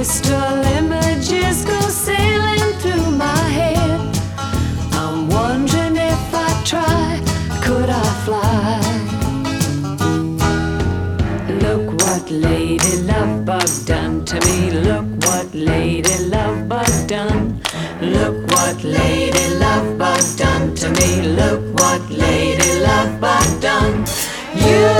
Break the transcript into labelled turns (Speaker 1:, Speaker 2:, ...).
Speaker 1: crystal images go sailing through my head. I'm wondering if I try, could I fly? Look what Lady Lovebug done to me. Look what Lady Lovebug done. Look what Lady Lovebug done to me. Look what Lady Lovebug done. You